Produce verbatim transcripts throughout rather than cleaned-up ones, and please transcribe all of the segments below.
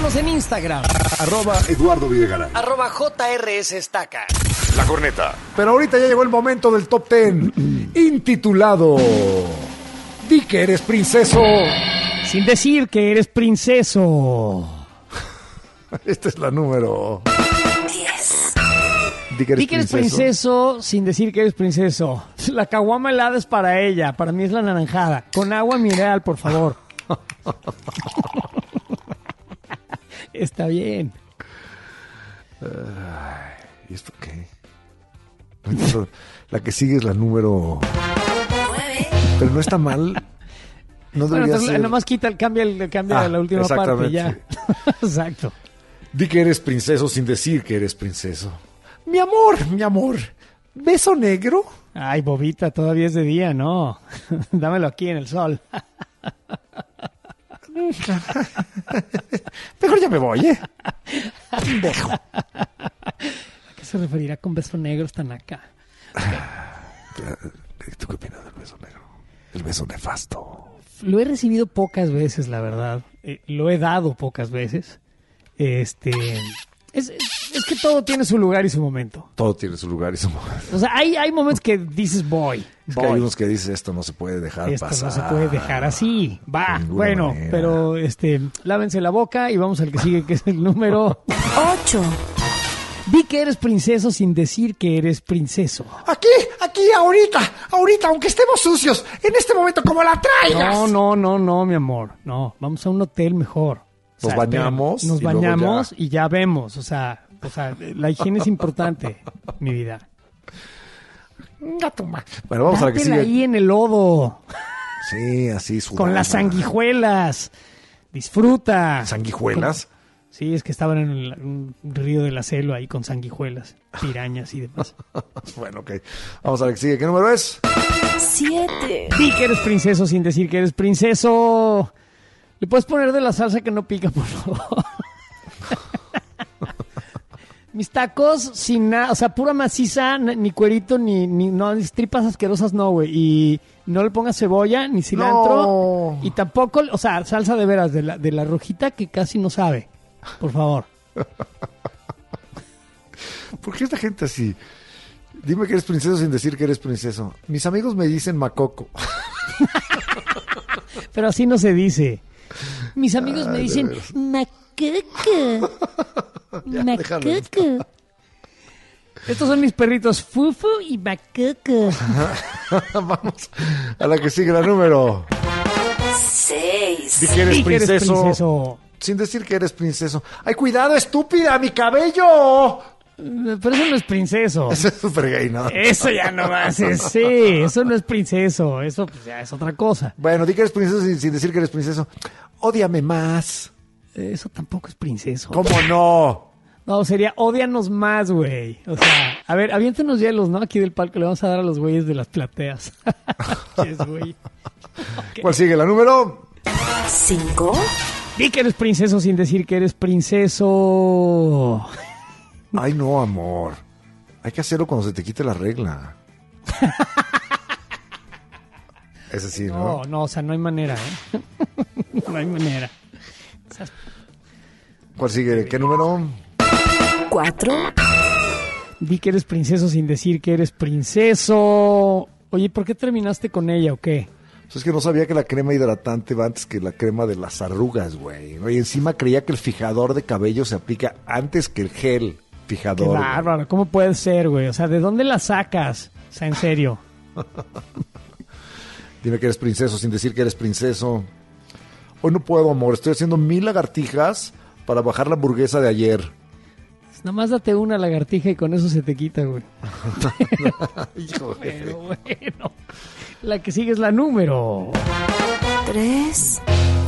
Síguenos en Instagram. Arroba Eduardo Videgaray. Arroba J R S Estaca. La Corneta. Pero ahorita ya llegó el momento del top ten. Intitulado Di que eres princeso. Sin decir que eres princeso. Esta es la número diez. Di que eres, Di que eres princeso. princeso sin decir que eres princeso. La caguama helada es para ella. Para mí es la naranjada. Con agua mineral, por favor. Está bien. Ay, ¿y esto qué? No entiendo. La que sigue es la número nueve. Pero no está mal. No Bueno, debería entonces, ser. nomás quita el cambia, el, cambia Ah, la última parte exactamente. ya. Exacto. Di que eres princeso sin decir que eres princeso. Mi amor, mi amor. ¿Beso negro? Ay, bobita, todavía es de día, ¿no? Dámelo aquí en el sol. Mejor ya me voy, ¿eh? Dejo. ¿A qué se referirá con beso negro están acá? ¿Tú qué opinas del beso negro? El beso nefasto. Lo he recibido pocas veces, la verdad. Eh, lo he dado pocas veces. Este... Es, es, es que todo tiene su lugar y su momento. Todo tiene su lugar y su momento. O sea, hay, hay momentos que dices voy. Es que voy. hay unos que dicen esto no se puede dejar Esto pasar. no se puede dejar así. Va, De ninguna bueno, manera. pero este, lávense la boca y vamos al que sigue, que es el número. ocho. Di que eres princeso sin decir que eres princeso. Aquí, aquí, ahorita, ahorita, aunque estemos sucios, en este momento como la traigas. No, no, no, no, mi amor. No, vamos a un hotel mejor. O Nos bañamos Nos y luego bañamos ya. y ya vemos. O sea, o sea, la higiene es importante, mi vida. Gato ma- Bueno, vamos a la que Dátela sigue. ahí en el lodo, Sí, así sudando. con las sanguijuelas. Disfruta. ¿Sanguijuelas? Sí, es que estaban en el- un río de la selva ahí con sanguijuelas, pirañas y demás. Bueno, ok. Vamos a la que sigue. ¿Qué número es? siete. Di que eres princeso sin decir que eres princeso. ¿Le puedes poner de la salsa que no pica, por favor? Mis tacos sin nada, o sea, pura maciza, n- ni cuerito, ni, ni no, ni tripas asquerosas, no, güey. Y no le pongas cebolla, ni cilantro. No. Y tampoco, o sea, salsa de veras, de la, de la rojita que casi no sabe. Por favor. ¿Por qué esta gente así? Dime que eres princeso sin decir que eres princeso. Mis amigos me dicen macoco. Pero así no se dice. Mis amigos me Ay, de dicen, veras. macaca. Ya, déjalo. Macaca. Estos son mis perritos, Fufu y Macaca. Vamos a la que sigue la número. seis. Di que eres Di que eres princeso, princeso. sin decir que eres princeso. ¡Ay, cuidado, estúpida! ¡Mi cabello! Pero eso no es princeso. Eso es súper gay, ¿no? Eso ya no más es, sí, eso no es princeso. Eso pues, ya es otra cosa. Bueno, di que eres princeso sin, sin decir que eres princeso. Ódiame más. Eso tampoco es princeso. ¿Cómo no? No, sería ódianos más, güey. O sea, a ver, aviéntenos hielos, ¿no? Aquí del palco le vamos a dar a los güeyes de las plateas. Yes, güey. ¿Cuál sigue? ¿La número? cinco. Di que eres princeso sin decir que eres princeso. Ay, no, amor. Hay que hacerlo cuando se te quite la regla. Ese sí, ¿no? No, no, o sea, no hay manera, ¿eh? No hay manera. Esas- ¿Cuál sigue? ¿Qué número? cuatro. Di que eres princeso sin decir que eres princeso. Oye, ¿por qué terminaste con ella o qué? Pues es que no sabía que la crema hidratante va antes que la crema de las arrugas, güey. Y encima creía que el fijador de cabello se aplica antes que el gel Qué fijador. güey. bárbaro, ¿cómo puede ser, güey? O sea, ¿de dónde la sacas? O sea, en serio. Dime que eres princeso sin decir que eres princeso. Hoy no puedo, amor. Estoy haciendo mil lagartijas para bajar la hamburguesa de ayer. Nomás date una lagartija y con eso se te quita, güey. Hijo de- Pero bueno, la que sigue es la número. tres.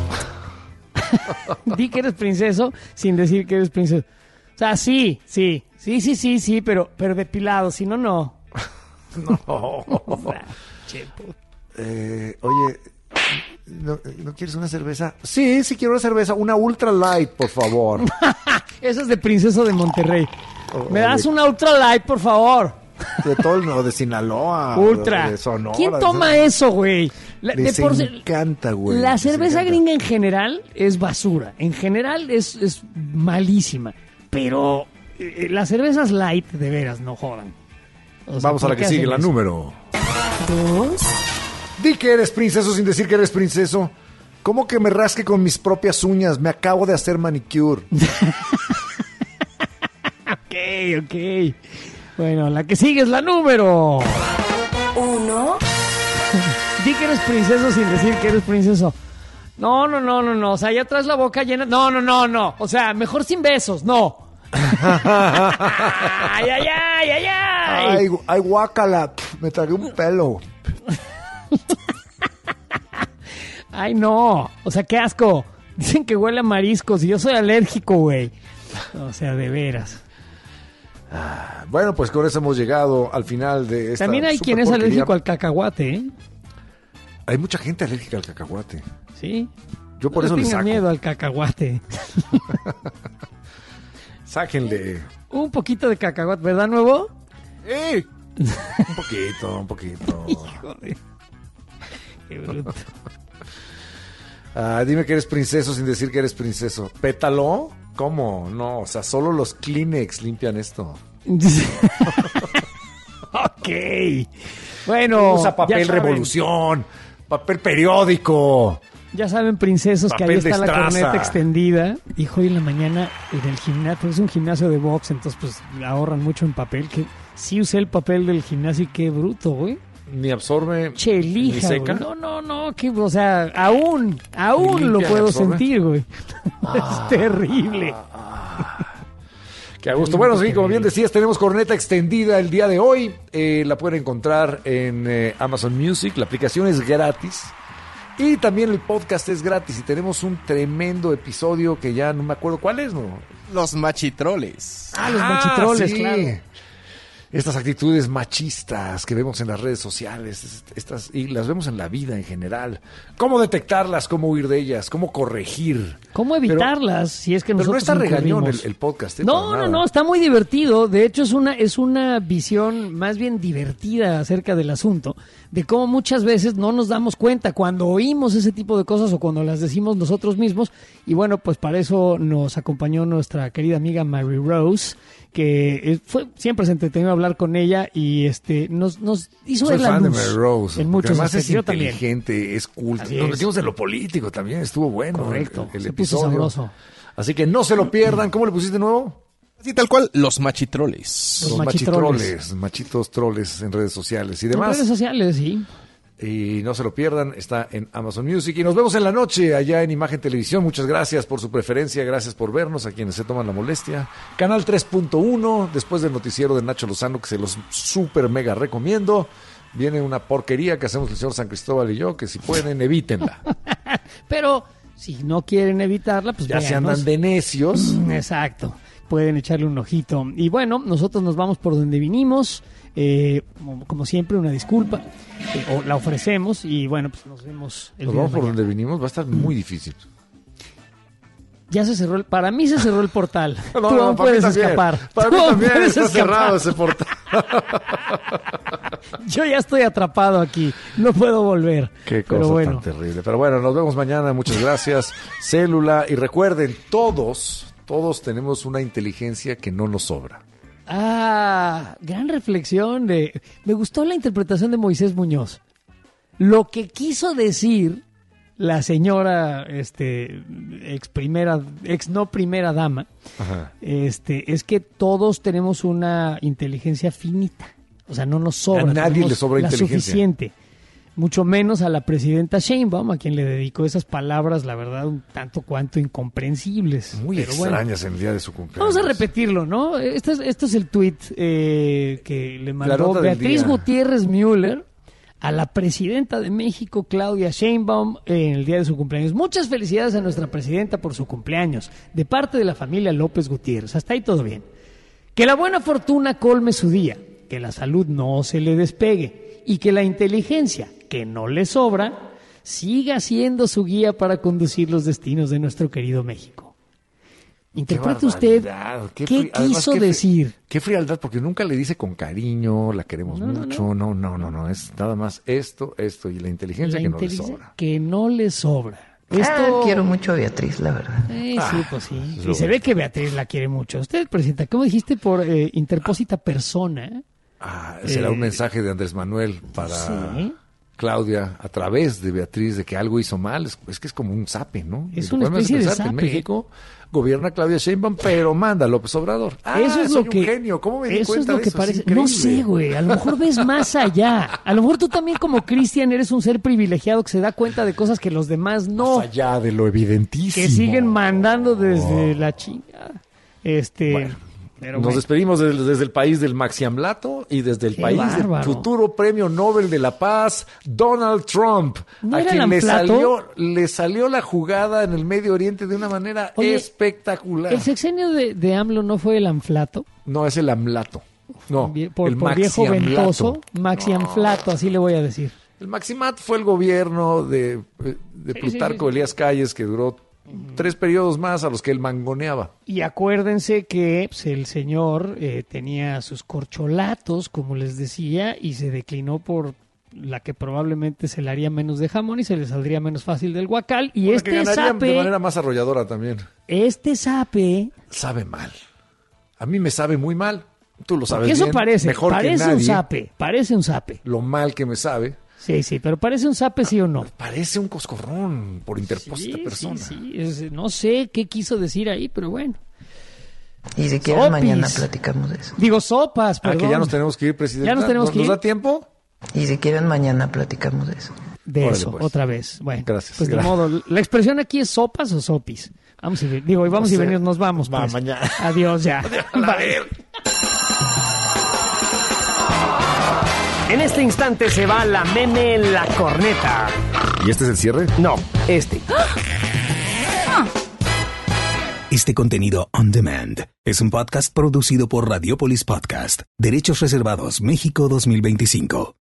Di que eres princeso sin decir que eres princeso. O sea, sí, sí, sí, sí, sí, sí, pero, pero depilado, si no, no. O sea, che, puta. Eh, oye, ¿no, ¿no quieres una cerveza? Sí, sí quiero una cerveza. Una ultra light, por favor. Eso es de princeso de Monterrey. Oh, ¿Me das oye. una ultra light, por favor? De todo el no, de Sinaloa. Ultra. De Sonora. ¿Quién toma de... eso, güey? La, Les de por- encanta, güey. La les cerveza encanta. gringa en general es basura. En general es, es malísima. Pero eh, las cervezas light, de veras, no jodan. O sea, Vamos a la ¿por que qué sigue, hacen la eso? número. dos, Di que eres princeso sin decir que eres princeso. ¿Cómo que me rasque con mis propias uñas? Me acabo de hacer manicure. Ok, ok. Bueno, la que sigue es la número. uno, Di que eres princeso sin decir que eres princeso. No, no, no, no, no. O sea, ya traes la boca llena. No, no, no, no. O sea, mejor sin besos, no. Ay, ay, ay, ay, ay. Ay, gu- ay, guácala. Pf, me tragué un pelo. Ay, no. O sea, qué asco. Dicen que huele a mariscos y yo soy alérgico, güey. O sea, de veras. Bueno, pues con eso hemos llegado al final de esta También hay super quien es porquería. alérgico al cacahuate, ¿eh? Hay mucha gente alérgica al cacahuate. Sí. Yo por No eso le le tengan saco. miedo al cacahuate. Sáquenle. Un poquito de cacahuate, ¿verdad, nuevo? ¡Eh! Un poquito, un poquito. Joder. Qué bruto. Ah, dime que eres princeso sin decir que eres princeso. ¿Pétalo? ¿Cómo? No, o sea, solo los Kleenex limpian esto. Ok. Bueno. Usa papel ya saben, revolución, papel periódico. Ya saben, princesos, que ahí Papel está la destraza. corneta extendida. Y hoy en la mañana en el gimnasio, es un gimnasio de box, entonces pues ahorran mucho en papel. Que sí usé el papel del gimnasio y qué bruto, güey. Ni absorbe ni Chelija, seca. güey. No, no, no, que, o sea, aún, aún Ni lo limpia, puedo absorbe. sentir, güey. Es terrible. Qué a gusto. Bueno, sí, como bien decías, tenemos corneta extendida el día de hoy. Eh, la pueden encontrar en eh, Amazon Music. La aplicación es gratis. Y también el podcast es gratis. Y tenemos un tremendo episodio que ya no me acuerdo cuál es, ¿no? Los machitroles. Ah, los machitroles, sí. claro. Estas actitudes machistas que vemos en las redes sociales, est- estas y las vemos en la vida en general. ¿Cómo detectarlas? ¿Cómo huir de ellas? ¿Cómo corregir? ¿Cómo Pero- evitarlas si es que Pero no nosotros está regañón el, incurrimos? el podcast. ¿eh? No, Para no, nada. no, está muy divertido. De hecho, es una, es una visión más bien divertida acerca del asunto, de cómo muchas veces no nos damos cuenta cuando oímos ese tipo de cosas o cuando las decimos nosotros mismos. Y bueno, pues para eso nos acompañó nuestra querida amiga Mary Rose, que eh, fue siempre se entretenido hablar con ella y este nos, nos hizo Soy ver la fan de luz Mary Rose. en porque muchos además es aspectos. Yo también. inteligente, es culta. Así Nos es. metimos en lo político también, estuvo bueno. Correcto, el, el se puso episodio. sabroso. Así que no se lo pierdan. ¿Cómo le pusiste de nuevo? Así tal cual, los machitroles. Los Los machitroles. machitroles, machitos troles en redes sociales y En demás. redes sociales, sí. Y no se lo pierdan, está en Amazon Music. Y nos vemos en la noche allá en Imagen Televisión. Muchas gracias por su preferencia, gracias por vernos a quienes se toman la molestia. Canal tres punto uno, después del noticiero de Nacho Lozano, que se los super mega recomiendo. Viene una porquería que hacemos el señor San Cristóbal y yo, que si pueden, evítenla. Pero si no quieren evitarla, pues Ya se véanos. andan de necios. Exacto. Pueden echarle un ojito. Y bueno, nosotros nos vamos por donde vinimos. Eh, como, como siempre, una disculpa. Eh, o la ofrecemos. Y bueno, pues nos vemos el Nos día de vamos por mañana. donde vinimos, va a estar muy difícil. Ya se cerró el... Para mí se cerró el portal. No, Tú no, aún para mí puedes también. escapar. Para Tú mí aún también puedes está escapar. cerrado ese portal. Yo ya estoy atrapado aquí. No puedo volver. Qué Pero cosa bueno. tan terrible. Pero bueno, nos vemos mañana. Muchas gracias. Célula. Y recuerden, todos, todos tenemos una inteligencia que no nos sobra. Ah, gran reflexión. De... Me gustó la interpretación de Moisés Muñoz. Lo que quiso decir la señora, este, ex primera, ex no primera dama, Ajá. este, es que todos tenemos una inteligencia finita. O sea, no nos sobra. A nadie tenemos le sobra la inteligencia. suficiente. Mucho menos a la presidenta Sheinbaum, a quien le dedicó esas palabras, la verdad, un tanto cuanto incomprensibles. Muy Pero bueno. extrañas en el día de su cumpleaños. Vamos a repetirlo, ¿no? Este es, este es el tuit eh, que le La mandó nota del Beatriz día. Gutiérrez Müller a la presidenta de México, Claudia Sheinbaum, en el día de su cumpleaños. Muchas felicidades a nuestra presidenta por su cumpleaños, de parte de la familia López Gutiérrez. Hasta ahí todo bien. Que la buena fortuna colme su día, que la salud no se le despegue y que la inteligencia, que no le sobra, siga siendo su guía para conducir los destinos de nuestro querido México. Interprete usted qué, ¿qué quiso qué, decir. Qué frialdad, porque nunca le dice con cariño, la queremos no, mucho, no. no, no, no, no, es nada más esto, esto y la inteligencia La que inteligencia no le sobra. Que no le sobra. Esto... Ah, quiero mucho a Beatriz, la verdad. Eh, Ah, sí, pues sí. es Y lo se bueno. ve que Beatriz la quiere mucho. Usted, Presidenta, ¿cómo dijiste por eh, interpósita persona? Ah, será Eh, un mensaje de Andrés Manuel para sí. Claudia a través de Beatriz de que algo hizo mal. Es, es que es como un zape, ¿no? Es Y te una podemos especie de pensar que zape. En México gobierna Claudia Sheinbaum, pero manda a López Obrador. Ah, eso es soy lo que un genio. ¿Cómo me di eso es cuenta lo de que eso? parece. Es No increíble. sé, güey. A lo mejor ves más allá. A lo mejor tú también como Cristian eres un ser privilegiado que se da cuenta de cosas que los demás no. Más allá de lo evidentísimo. Que siguen mandando desde la chingada. Este. Bueno, pero Nos bueno. despedimos desde, desde el país del Maxiamlato y desde el Qué país bárbaro. del futuro premio Nobel de la Paz, Donald Trump, ¿No a era quien el le Amplato? salió, le salió la jugada en el Medio Oriente de una manera Oye, espectacular. El sexenio de, de AMLO no fue el Anflato. No, es el Amlato. No, Vie- por, el por viejo Maxiamlato. ventoso. Maxianflato, así le voy a decir. El Maximat fue el gobierno de, de Sí, Plutarco sí, sí. Elías Calles que duró tres periodos más a los que él mangoneaba. Y acuérdense que pues, el señor eh, tenía sus corcholatos, como les decía, y se declinó por la que probablemente se le haría menos de jamón y se le saldría menos fácil del guacal. Y Bueno, este que ganaría de sape, manera más arrolladora también. este sape, Sabe mal. A mí me sabe muy mal. Tú lo sabes porque eso bien, parece, mejor que parece un nadie. sape, parece un sape. Lo mal que me sabe. Sí, sí, pero parece un sape, sí o no. Parece un coscorrón por interpósita Sí, persona. sí, sí, es- no sé qué quiso decir ahí, pero bueno. Y si quieren, Sopis. mañana platicamos de eso. Digo, sopas, Ah, perdón. que ya nos tenemos que ir, presidente. Ya nos tenemos que ¿Nos ir. da tiempo? Y si quieren, mañana platicamos de eso. De Órale, eso, pues. otra vez. Bueno, Gracias, pues de gracias. modo, la expresión aquí es sopas o sopis. Vamos y ve- digo, y vamos No y sé. venimos, nos vamos. Va, Pues. mañana. Adiós ya. A Bye. ver. En este instante se va la meme en la corneta. ¿Y este es el cierre? No, este. Este contenido on demand es un podcast producido por Radiopolis Podcast, Derechos Reservados México dos mil veinticinco.